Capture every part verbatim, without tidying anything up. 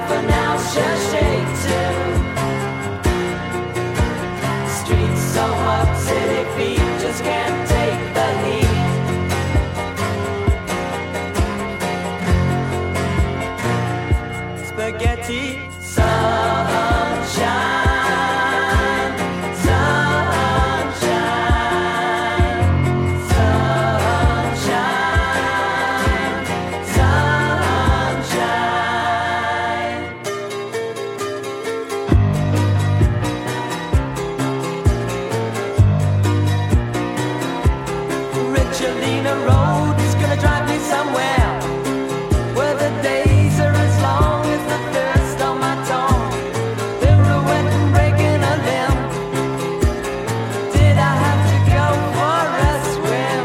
for now, cherchez too. Streets so hot, city feet just can't take the heat. Spaghetti, sunshine, sunshine, sunshine, sunshine. Richelina Road is gonna drive me somewhere where the days are as long as the thirst on my tongue. Pirouette and breaking a limb. Did I have to go for a swim?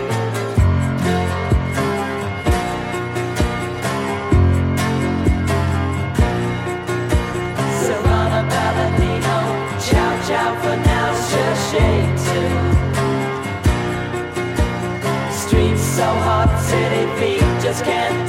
Serrano Balladino, ciao ciao for now, cherchez too. Streets so hot, city feet just can't